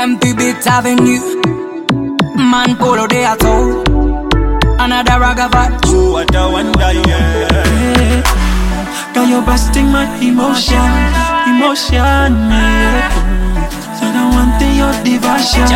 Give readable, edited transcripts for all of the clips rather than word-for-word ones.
MP Beat Avenue. Man polo de ato. Another ragavat. Oh, what a wonder, yeah. Girl, you're busting my emotion, yeah. So the one thing your devotion,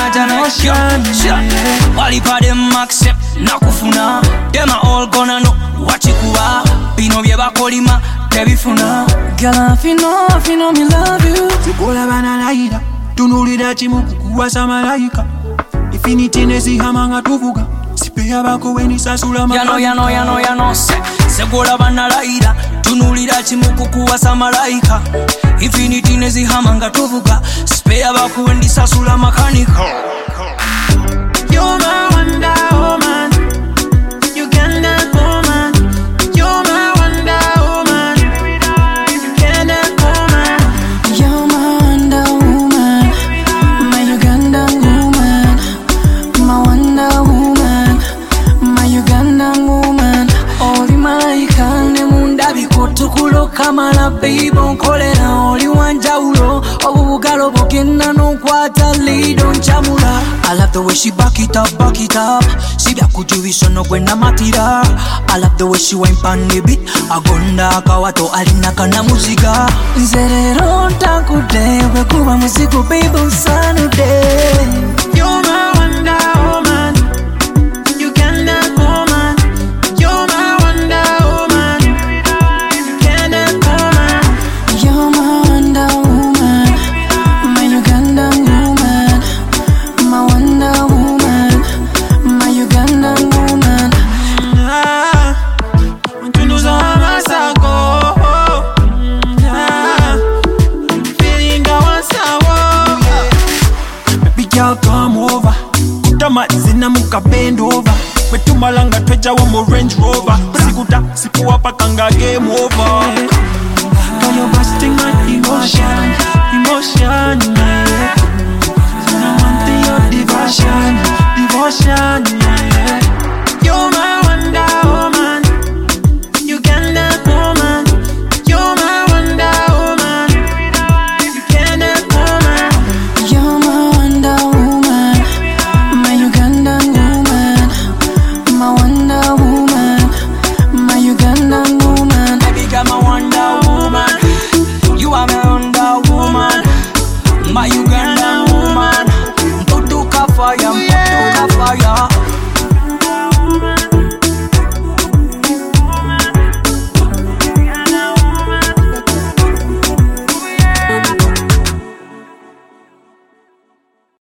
yeah. Wali pa dem accept nakufuna. Dem a all gonna know what you kuwa. Bino bieba kolima tebifuna. Girl, I feel me love you. Sikola banalaida, tunulida chimuku kuwasa malaika. Infinity nezihamanga tuvuga. Sipeya bako weni sasula maka. Yano Segola banalaida, tunulida chimuku kuwasa malaika. Infinity nezihamanga tuvuga. Sipeya bako weni sasula makanika. You're my wonder woman, Ugandan woman. You're my wonder woman, Ugandan woman. You're my wonder woman, my Ugandan woman, my wonder woman, my Ugandan woman. Oli malaika ne munda bikotukulo kamala baby onkolera oli wanjawulo obugalo bogenda n'okwata lido nchamula. I love the way she back it up. Sibya kujubiso no gwena matira. I love the way she wine pan the beat. Agonda akawato alina kana muziga. Nzerero ntakude we kuba muzigo baby unsanude. You're my wonder woman, Ugandan woman. You're my wonder woman, Ugandan woman. You're my wonder woman, my Ugandan woman, my wonder woman, my Ugandan woman. Untunuza masako, feeling I want sour. Baby girl, come over. Kutama zina muka bend over. Wetumalanga twecha wa mo Range Rover. Sikuta sikuwapa kanga game over.